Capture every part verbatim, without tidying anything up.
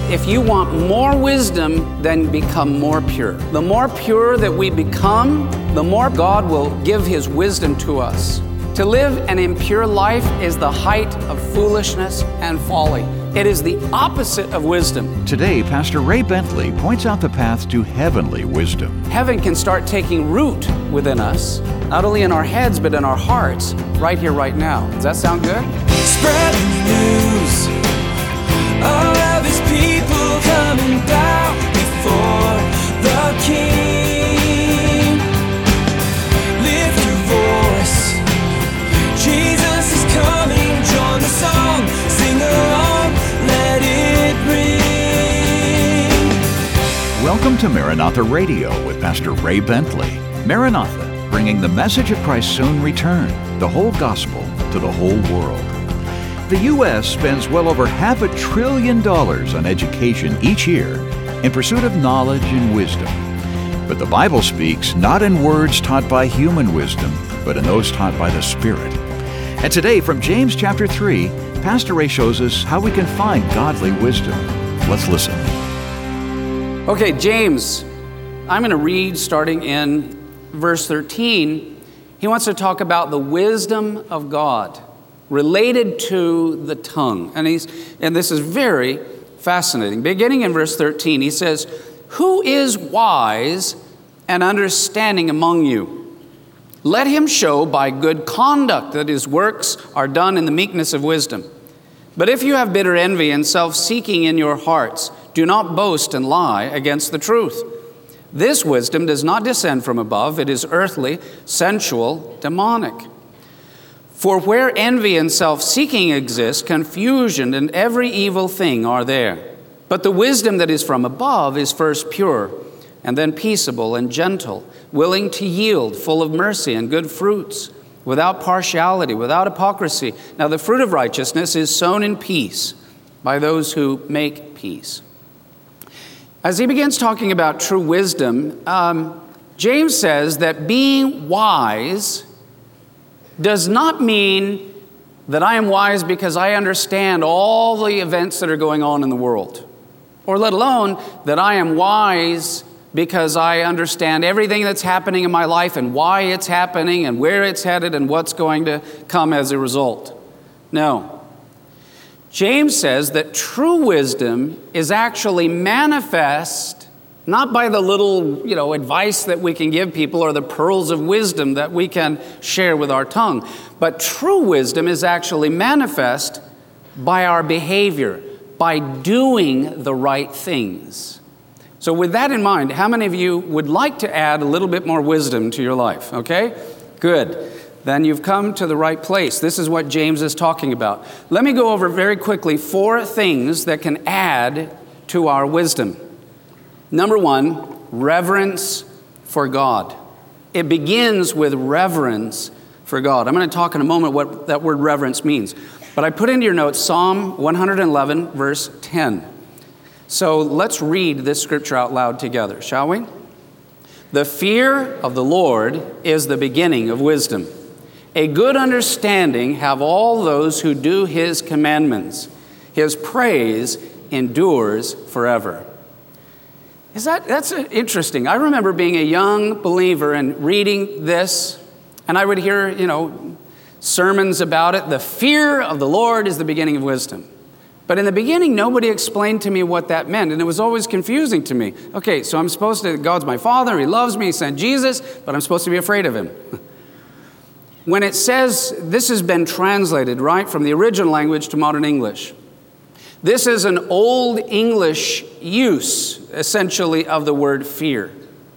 If you want more wisdom, then become more pure. The more pure that we become, the more God will give His wisdom to us. To live an impure life is the height of foolishness and folly. It is the opposite of wisdom. Today, Pastor Ray Bentley points out the path to heavenly wisdom. Heaven can start taking root within us, not only in our heads, but in our hearts, right here, right now. Does that sound good? Spread the news. All of His people coming down before the King. Lift your voice. Jesus is coming. Join the song. Sing along. Let it ring. Welcome to Maranatha Radio with Pastor Ray Bentley. Maranatha, bringing the message of Christ's soon return, the whole gospel to the whole world. The U S spends well over half a trillion dollars on education each year in pursuit of knowledge and wisdom. But the Bible speaks not in words taught by human wisdom, but in those taught by the Spirit. And today from James chapter three, Pastor Ray shows us how we can find godly wisdom. Let's listen. Okay, James, I'm going to read starting in verse thirteen. He wants to talk about the wisdom of God related to the tongue. And he's and this is very fascinating. Beginning in verse thirteen, he says, "Who is wise and understanding among you? Let him show by good conduct that his works are done in the meekness of wisdom. But if you have bitter envy and self-seeking in your hearts, do not boast and lie against the truth. This wisdom does not descend from above. It is earthly, sensual, demonic. For where envy and self-seeking exist, confusion and every evil thing are there. But the wisdom that is from above is first pure, and then peaceable and gentle, willing to yield, full of mercy and good fruits, without partiality, without hypocrisy. Now the fruit of righteousness is sown in peace by those who make peace." As he begins talking about true wisdom, um, James says that being wise does not mean that I am wise because I understand all the events that are going on in the world, or let alone that I am wise because I understand everything that's happening in my life and why it's happening and where it's headed and what's going to come as a result. No. James says that true wisdom is actually manifest not by the little, you know, advice that we can give people or the pearls of wisdom that we can share with our tongue. But true wisdom is actually manifest by our behavior, by doing the right things. So with that in mind, how many of you would like to add a little bit more wisdom to your life? Okay? Good. Then you've come to the right place. This is what James is talking about. Let me go over very quickly four things that can add to our wisdom. Number one, reverence for God. It begins with reverence for God. I'm going to talk in a moment what that word reverence means. But I put into your notes Psalm one eleven, verse ten. So let's read this scripture out loud together, shall we? "The fear of the Lord is the beginning of wisdom. A good understanding have all those who do His commandments. His praise endures forever." Is that, that's interesting. I remember being a young believer and reading this, and I would hear, you know, sermons about it. The fear of the Lord is the beginning of wisdom. But in the beginning, nobody explained to me what that meant, and it was always confusing to me. Okay, so I'm supposed to, God's my Father, He loves me, He sent Jesus, but I'm supposed to be afraid of Him. When it says, this has been translated, right, from the original language to modern English. This is an old English use, essentially, of the word fear.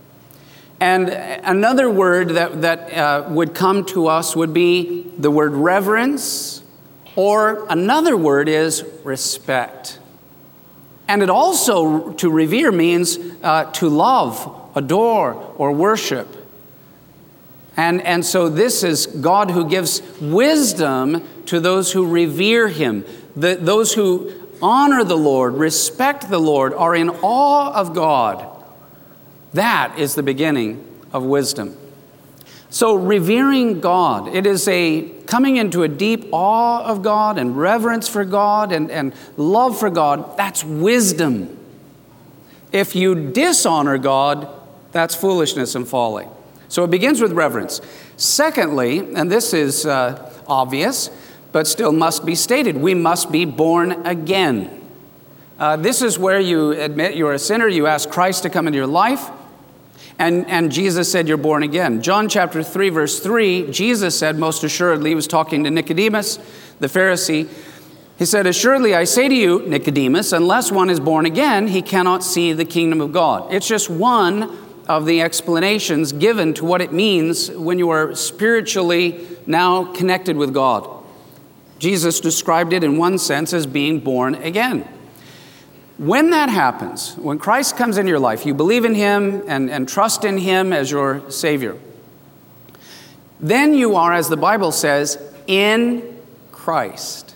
And another word that, that uh, would come to us would be the word reverence, or another word is respect. And it also, to revere, means uh, to love, adore, or worship. And, and so this is God who gives wisdom to those who revere Him, the, those who honor the Lord, respect the Lord, are in awe of God. That is the beginning of wisdom. So revering God, it is a coming into a deep awe of God and reverence for God and, and love for God. That's wisdom. If you dishonor God, that's foolishness and folly. So it begins with reverence. Secondly, and this is uh, obvious, but still must be stated, we must be born again. Uh, this is where you admit you're a sinner, you ask Christ to come into your life, and, and Jesus said you're born again. John chapter three, verse three, Jesus said, most assuredly, he was talking to Nicodemus, the Pharisee, he said, assuredly, I say to you, Nicodemus, unless one is born again, he cannot see the kingdom of God. It's just one of the explanations given to what it means when you are spiritually now connected with God. Jesus described it in one sense as being born again. When that happens, when Christ comes into your life, you believe in him and, and trust in him as your Savior, then you are, as the Bible says, in Christ.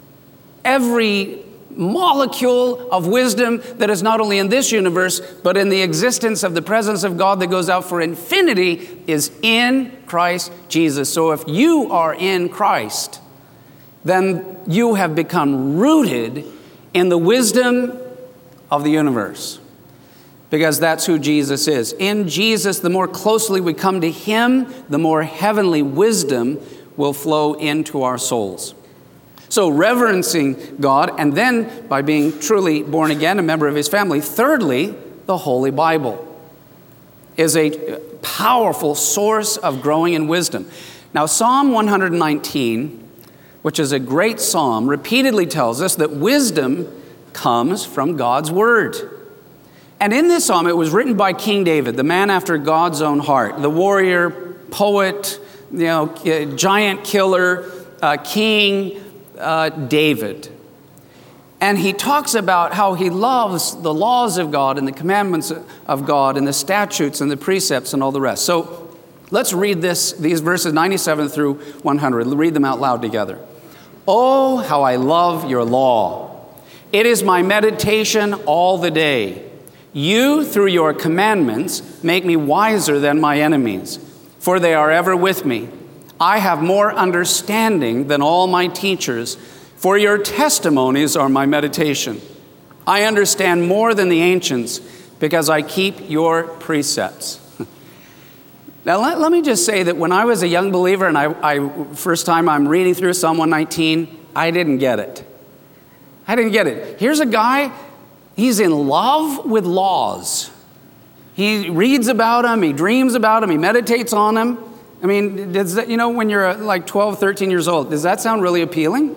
Every molecule of wisdom that is not only in this universe, but in the existence of the presence of God that goes out for infinity is in Christ Jesus. So if you are in Christ, then you have become rooted in the wisdom of the universe, because that's who Jesus is. In Jesus, the more closely we come to him, the more heavenly wisdom will flow into our souls. So reverencing God, and then by being truly born again, a member of his family. Thirdly, the Holy Bible is a powerful source of growing in wisdom. Now, Psalm one hundred nineteen, which is a great psalm, repeatedly tells us that wisdom comes from God's word. And in this psalm, it was written by King David, the man after God's own heart, the warrior, poet, you know, giant killer, uh, king, Uh, David. And he talks about how he loves the laws of God and the commandments of God and the statutes and the precepts and all the rest. So let's read this, these verses ninety-seven through one hundred. Read them out loud together. Oh, how I love your law. It is my meditation all the day. You, through your commandments, make me wiser than my enemies, for they are ever with me. I have more understanding than all my teachers, for your testimonies are my meditation. I understand more than the ancients, because I keep your precepts. Now, let, let me just say that when I was a young believer, and I, I first time I'm reading through Psalm one nineteen, I didn't get it. I didn't get it. Here's a guy, he's in love with laws. He reads about them, he dreams about them, he meditates on them. I mean, does that, you know, when you're like twelve, thirteen years old, does that sound really appealing?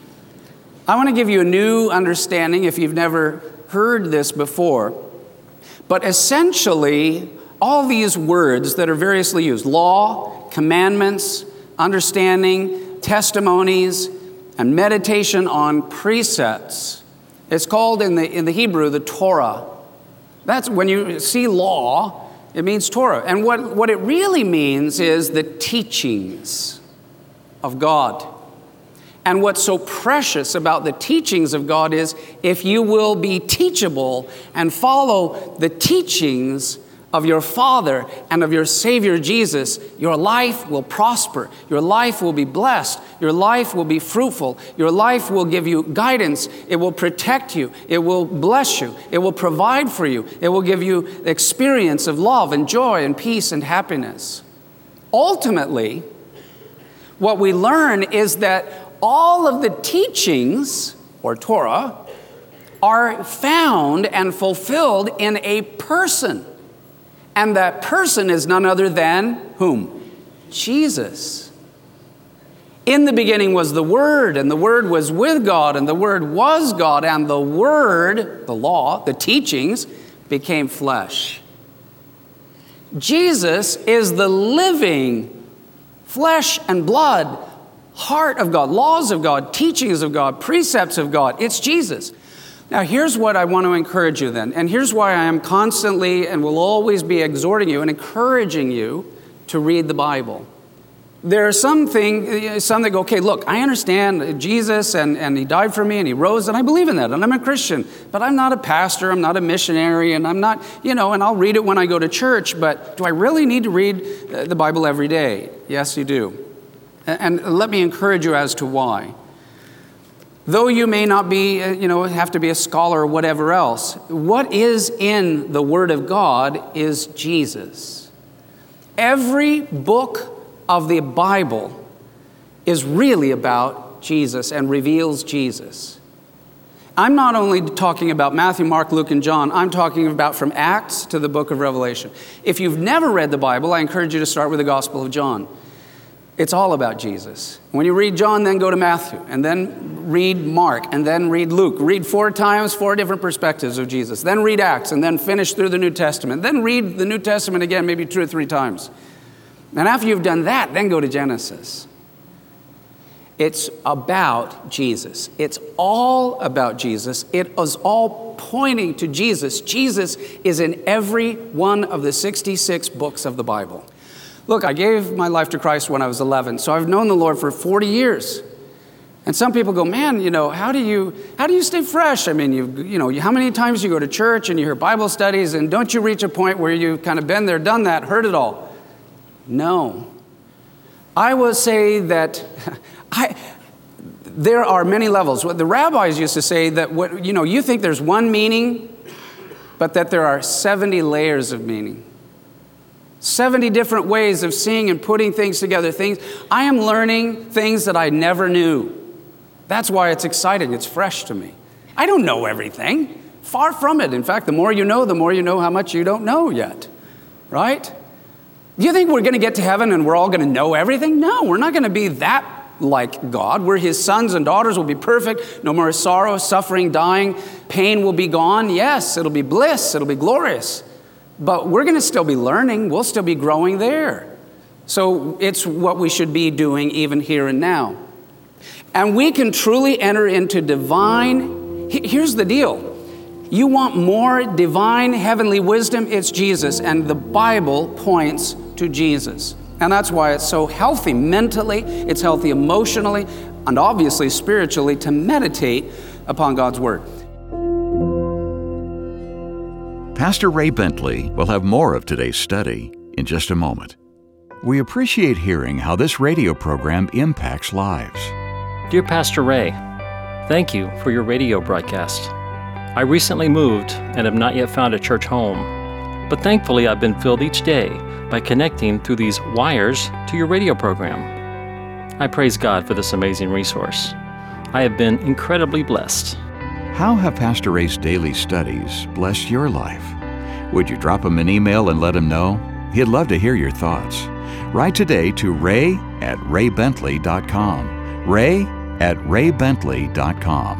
I want to give you a new understanding if you've never heard this before. But essentially, all these words that are variously used, law, commandments, understanding, testimonies, and meditation on precepts, it's called in the, in the Hebrew, the Torah. That's when you see law, it means Torah. And what, what it really means is the teachings of God. And what's so precious about the teachings of God is if you will be teachable and follow the teachings of your Father and of your Savior Jesus, your life will prosper. Your life will be blessed. Your life will be fruitful. Your life will give you guidance. It will protect you. It will bless you. It will provide for you. It will give you experience of love and joy and peace and happiness. Ultimately, what we learn is that all of the teachings, or Torah, are found and fulfilled in a person. And that person is none other than whom? Jesus. In the beginning was the Word, and the Word was with God, and the Word was God, and the Word, the law, the teachings, became flesh. Jesus is the living flesh and blood, heart of God, laws of God, teachings of God, precepts of God. It's Jesus. Now, here's what I want to encourage you then, and here's why I am constantly and will always be exhorting you and encouraging you to read the Bible. There are some things, some that go, okay, look, I understand Jesus and, and he died for me and he rose and I believe in that and I'm a Christian, but I'm not a pastor, I'm not a missionary, and I'm not, you know, and I'll read it when I go to church, but do I really need to read the Bible every day? Yes, you do. And let me encourage you as to why. Though you may not be, you know, have to be a scholar or whatever else, what is in the Word of God is Jesus. Every book of the Bible is really about Jesus and reveals Jesus. I'm not only talking about Matthew, Mark, Luke, and John. I'm talking about from Acts to the book of Revelation. If you've never read the Bible, I encourage you to start with the Gospel of John. It's all about Jesus. When you read John, then go to Matthew, and then read Mark, and then read Luke. Read four times, four different perspectives of Jesus. Then read Acts, and then finish through the New Testament. Then read the New Testament again, maybe two or three times. And after you've done that, then go to Genesis. It's about Jesus. It's all about Jesus. It is all pointing to Jesus. Jesus is in every one of the sixty-six books of the Bible. Look, I gave my life to Christ when I was eleven, so I've known the Lord for forty years. And some people go, man, you know, how do you how do you stay fresh? I mean, you you know, how many times you go to church and you hear Bible studies, and don't you reach a point where you've kind of been there, done that, heard it all? No. I will say that I, there are many levels. The rabbis used to say that, what, you know, you think there's one meaning, but that there are seventy layers of meaning. seventy different ways of seeing and putting things together. Things I am learning things that I never knew. That's why it's exciting. It's fresh to me. I don't know everything. Far from it. In fact, the more you know, the more you know how much you don't know yet. Right? Do you think we're going to get to heaven and we're all going to know everything? No, we're not going to be that like God. We're his sons and daughters. Will be perfect. No more sorrow, suffering, dying. Pain will be gone. Yes, it'll be bliss. It'll be glorious. But we're going to still be learning. We'll still be growing there. So it's what we should be doing even here and now. And we can truly enter into divine. Here's the deal. You want more divine heavenly wisdom? It's Jesus. And the Bible points to Jesus. And that's why it's so healthy mentally, it's healthy emotionally, and obviously spiritually to meditate upon God's Word. Pastor Ray Bentley will have more of today's study in just a moment. We appreciate hearing how this radio program impacts lives. Dear Pastor Ray, thank you for your radio broadcast. I recently moved and have not yet found a church home, but thankfully I've been filled each day by connecting through these wires to your radio program. I praise God for this amazing resource. I have been incredibly blessed. How have Pastor Ray's daily studies blessed your life? Would you drop him an email and let him know? He'd love to hear your thoughts. Write today to ray at ray bentley dot com. ray at ray bentley dot com.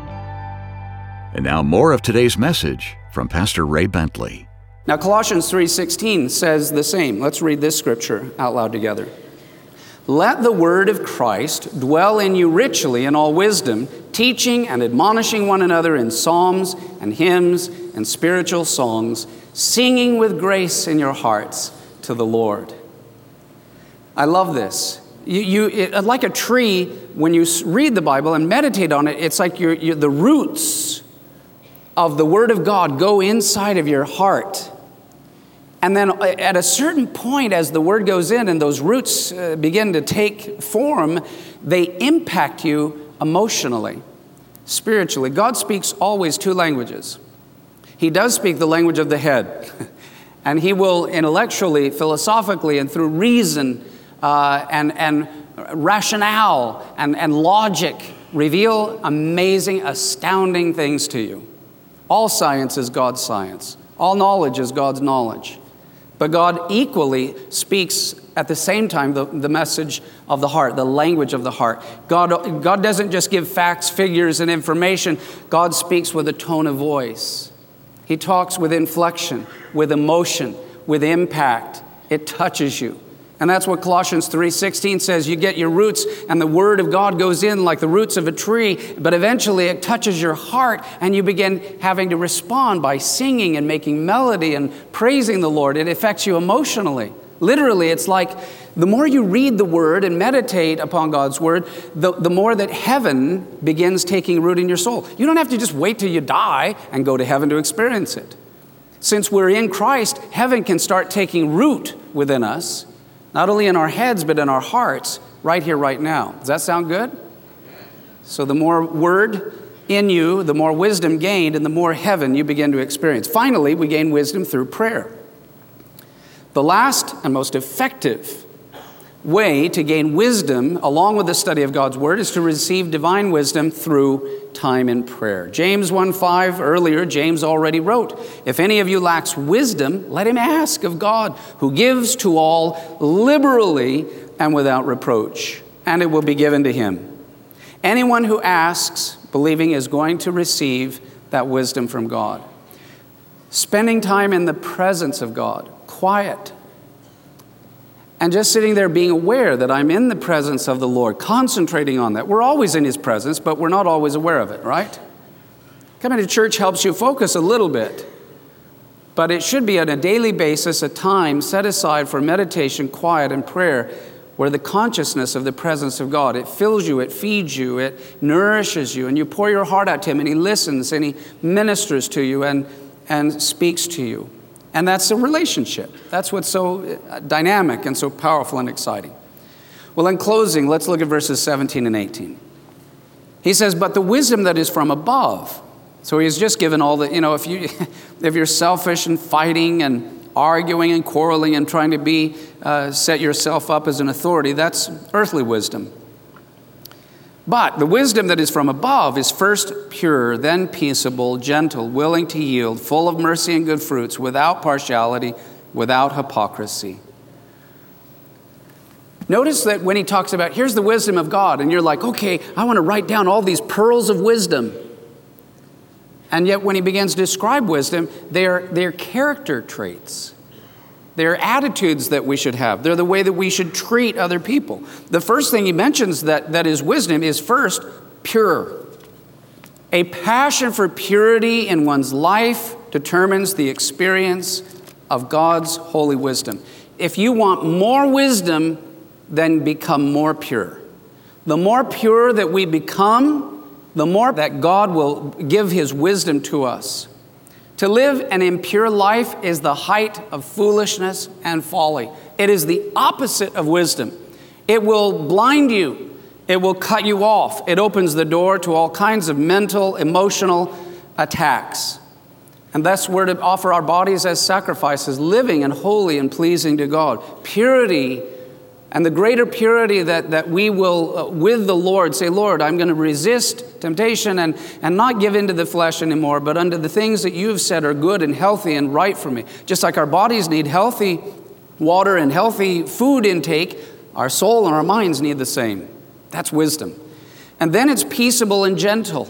And now more of today's message from Pastor Ray Bentley. Now Colossians three sixteen says the same. Let's read this scripture out loud together. Let the word of Christ dwell in you richly in all wisdom, teaching and admonishing one another in psalms and hymns and spiritual songs, singing with grace in your hearts to the Lord. I love this. You, you it, like a tree, when you read the Bible and meditate on it, it's like you're, you're, the roots of the Word of God go inside of your heart. And then at a certain point, as the Word goes in and those roots uh, begin to take form, they impact you emotionally, spiritually. God speaks always two languages. He does speak the language of the head. And he will intellectually, philosophically, and through reason uh, and, and rationale and, and logic reveal amazing, astounding things to you. All science is God's science. All knowledge is God's knowledge. But God equally speaks at the same time the, the message of the heart, the language of the heart. God, God doesn't just give facts, figures, and information. God speaks with a tone of voice. He talks with inflection, with emotion, with impact. It touches you. And that's what Colossians three sixteen says. You get your roots and the Word of God goes in like the roots of a tree, but eventually it touches your heart and you begin having to respond by singing and making melody and praising the Lord. It affects you emotionally. Literally, it's like the more you read the Word and meditate upon God's Word, the, the more that heaven begins taking root in your soul. You don't have to just wait till you die and go to heaven to experience it. Since we're in Christ, heaven can start taking root within us, not only in our heads, but in our hearts, right here, right now. Does that sound good? So the more Word in you, the more wisdom gained, and the more heaven you begin to experience. Finally, we gain wisdom through prayer. The last and most effective way to gain wisdom, along with the study of God's Word, is to receive divine wisdom through time in prayer. James one five, earlier, James already wrote, "If any of you lacks wisdom, let him ask of God, who gives to all liberally and without reproach, and it will be given to him." Anyone who asks, believing, is going to receive that wisdom from God. Spending time in the presence of God, quiet, and just sitting there being aware that I'm in the presence of the Lord, concentrating on that. We're always in His presence, but we're not always aware of it, right? Coming to church helps you focus a little bit, but it should be on a daily basis a time set aside for meditation, quiet, and prayer, where the consciousness of the presence of God, it fills you, it feeds you, it nourishes you, and you pour your heart out to Him, and He listens, and He ministers to you, and, and speaks to you. And that's a relationship. That's what's so dynamic and so powerful and exciting. Well, in closing, let's look at verses seventeen and eighteen. He says, "But the wisdom that is from above." So he's just given all the, you know, if, you, if you're selfish and fighting and arguing and quarreling and trying to be, uh, set yourself up as an authority, that's earthly wisdom. But the wisdom that is from above is first pure, then peaceable, gentle, willing to yield, full of mercy and good fruits, without partiality, without hypocrisy. Notice that when he talks about, here's the wisdom of God, and you're like, okay, I want to write down all these pearls of wisdom. And yet when he begins to describe wisdom, they're, they're character traits. They're attitudes that we should have. They're the way that we should treat other people. The first thing he mentions that, that is wisdom is first, pure. A passion for purity in one's life determines the experience of God's holy wisdom. If you want more wisdom, then become more pure. The more pure that we become, the more that God will give His wisdom to us. To live an impure life is the height of foolishness and folly. It is the opposite of wisdom. It will blind you. It will cut you off. It opens the door to all kinds of mental, emotional attacks. And thus we're to offer our bodies as sacrifices, living and holy and pleasing to God. Purity, and the greater purity that, that we will, uh, with the Lord, say, Lord, I'm going to resist temptation and, and not give into the flesh anymore, but unto the things that you have said are good and healthy and right for me. Just like our bodies need healthy water and healthy food intake, our soul and our minds need the same. That's wisdom. And then it's peaceable and gentle.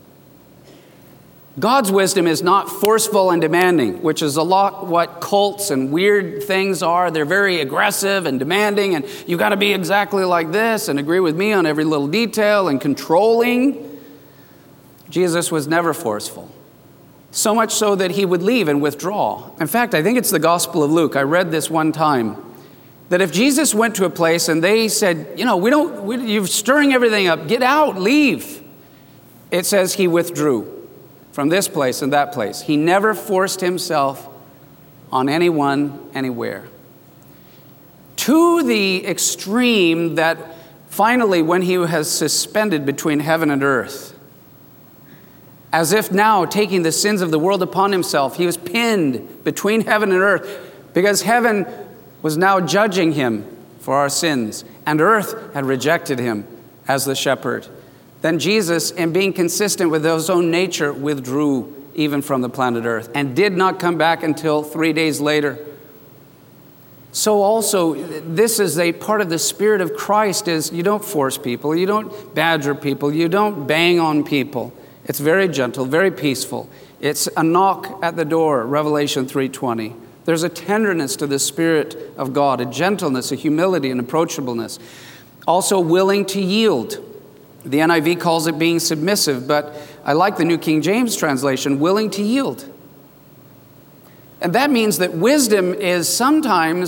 God's wisdom is not forceful and demanding, which is a lot what cults and weird things are. They're very aggressive and demanding, and you got to be exactly like this and agree with me on every little detail and controlling. Jesus was never forceful. So much so that he would leave and withdraw. In fact, I think it's the Gospel of Luke. I read this one time, that if Jesus went to a place and they said, you know, we don't, we, you're stirring everything up, get out, leave. It says he withdrew from this place and that place. He never forced himself on anyone, anywhere. To the extreme that finally, when he was suspended between heaven and earth, as if now taking the sins of the world upon himself, he was pinned between heaven and earth, because heaven was now judging him for our sins, and earth had rejected him as the shepherd. Then Jesus, in being consistent with his own nature, withdrew even from the planet Earth and did not come back until three days later. So also, this is a part of the Spirit of Christ, is you don't force people, you don't badger people, you don't bang on people. It's very gentle, very peaceful. It's a knock at the door, Revelation three twenty. There's a tenderness to the Spirit of God, a gentleness, a humility, an approachableness. Also willing to yield. The N I V calls it being submissive, but I like the New King James translation, willing to yield. And that means that wisdom is sometimes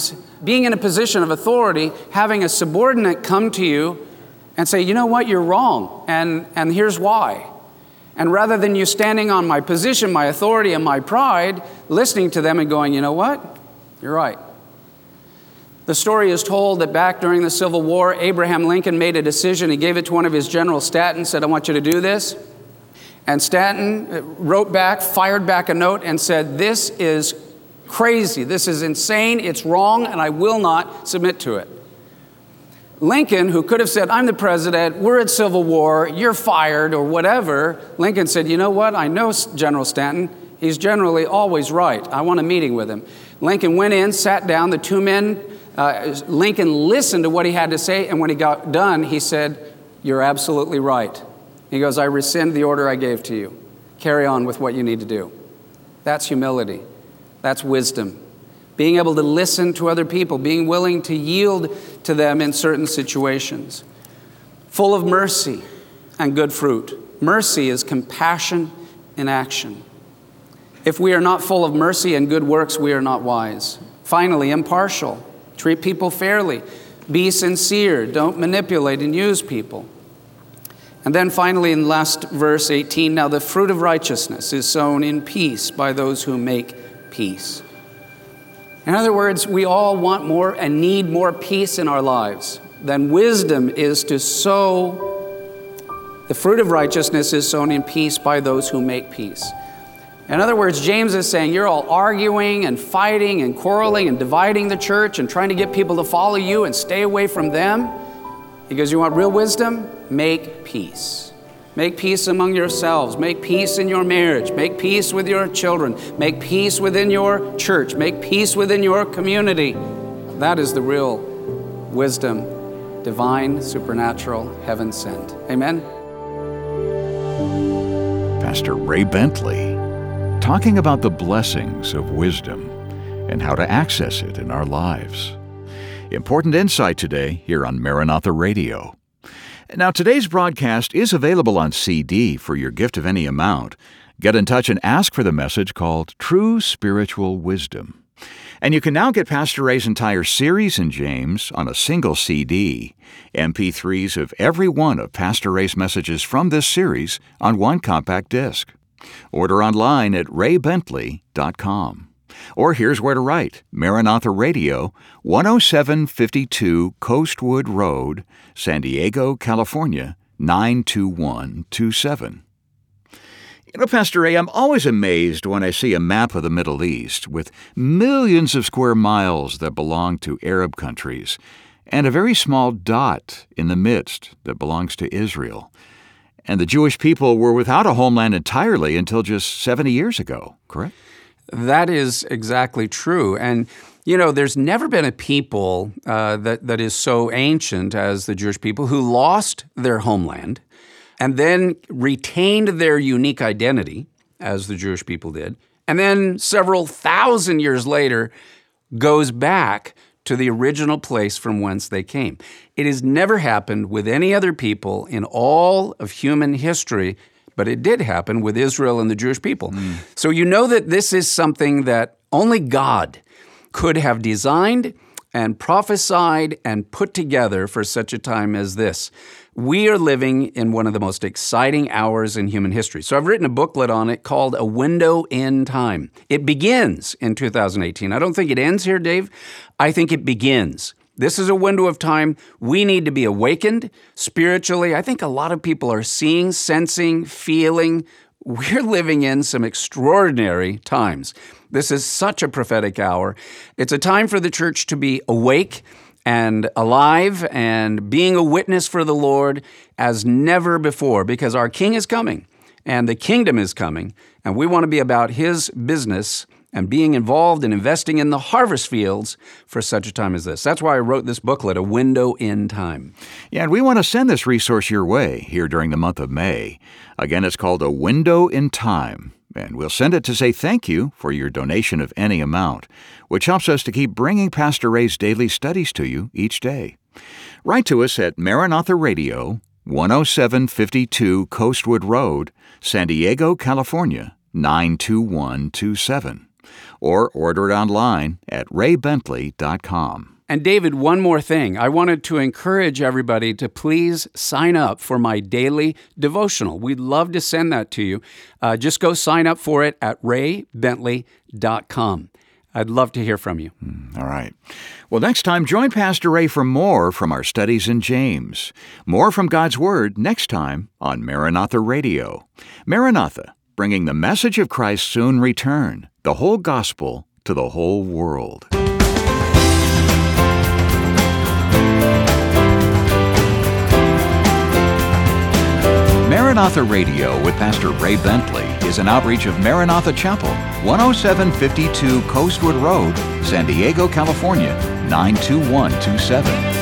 being in a position of authority, having a subordinate come to you and say, you know what, you're wrong, and, and here's why. And rather than you standing on my position, my authority, and my pride, listening to them and going, you know what, you're right. The story is told that back during the Civil War, Abraham Lincoln made a decision. He gave it to one of his generals, Stanton, said, I want you to do this. And Stanton wrote back, fired back a note and said, this is crazy, this is insane, it's wrong, and I will not submit to it. Lincoln, who could have said, I'm the president, we're at civil war, you're fired, or whatever, Lincoln said, you know what, I know General Stanton, he's generally always right. I want a meeting with him. Lincoln went in, sat down, the two men, uh, Lincoln listened to what he had to say, and when he got done, he said, you're absolutely right. He goes, I rescind the order I gave to you. Carry on with what you need to do. That's humility. That's wisdom. Being able to listen to other people, being willing to yield to them in certain situations. Full of mercy and good fruit. Mercy is compassion in action. If we are not full of mercy and good works, we are not wise. Finally, impartial. Treat people fairly. Be sincere. Don't manipulate and use people. And then finally, in last verse eighteen, now the fruit of righteousness is sown in peace by those who make peace. In other words, we all want more and need more peace in our lives. Then wisdom is to sow, the fruit of righteousness is sown in peace by those who make peace. In other words, James is saying you're all arguing and fighting and quarreling and dividing the church and trying to get people to follow you and stay away from them. Because you want real wisdom? Make peace. Make peace among yourselves. Make peace in your marriage. Make peace with your children. Make peace within your church. Make peace within your community. That is the real wisdom, divine, supernatural, heaven sent. Amen? Pastor Ray Bentley, talking about the blessings of wisdom and how to access it in our lives. Important insight today here on Maranatha Radio. Now, today's broadcast is available on C D for your gift of any amount. Get in touch and ask for the message called True Spiritual Wisdom. And you can now get Pastor Ray's entire series in James on a single C D, M P threes of every one of Pastor Ray's messages from this series on one compact disc. Order online at ray bentley dot com. Or here's where to write: Maranatha Radio, one oh seven fifty-two Coastwood Road, San Diego, California, nine two one two seven. You know, Pastor Ray, I'm always amazed when I see a map of the Middle East with millions of square miles that belong to Arab countries and a very small dot in the midst that belongs to Israel. And the Jewish people were without a homeland entirely until just seventy years ago, correct? That is exactly true. And, you know, there's never been a people uh, that, that is so ancient as the Jewish people who lost their homeland and then retained their unique identity, as the Jewish people did, and then several thousand years later goes back to the original place from whence they came. It has never happened with any other people in all of human history, but it did happen with Israel and the Jewish people. Mm. So you know that this is something that only God could have designed and prophesied and put together for such a time as this. We are living in one of the most exciting hours in human history. So I've written a booklet on it called A Window in Time. It begins in two thousand eighteen. I don't think it ends here, Dave. I think it begins. This is a window of time. We need to be awakened spiritually. I think a lot of people are seeing, sensing, feeling. We're living in some extraordinary times. This is such a prophetic hour. It's a time for the church to be awake and alive and being a witness for the Lord as never before, because our King is coming and the kingdom is coming, and we want to be about His business and being involved and investing in the harvest fields for such a time as this. That's why I wrote this booklet, A Window in Time. Yeah, and we want to send this resource your way here during the month of May. Again, it's called A Window in Time, and we'll send it to say thank you for your donation of any amount, which helps us to keep bringing Pastor Ray's daily studies to you each day. Write to us at Maranatha Radio, one oh seven fifty-two Coastwood Road, San Diego, California, nine two one two seven. Or order it online at ray bentley dot com. And David, one more thing. I wanted to encourage everybody to please sign up for my daily devotional. We'd love to send that to you. Uh, just go sign up for it at ray bentley dot com. I'd love to hear from you. All right. Well, next time, join Pastor Ray for more from our studies in James. More from God's Word next time on Maranatha Radio. Maranatha, bringing the message of Christ's soon return, the whole gospel to the whole world. Maranatha Radio with Pastor Ray Bentley is an outreach of Maranatha Chapel, one oh seven fifty-two Coastwood Road, San Diego, California, nine two one two seven.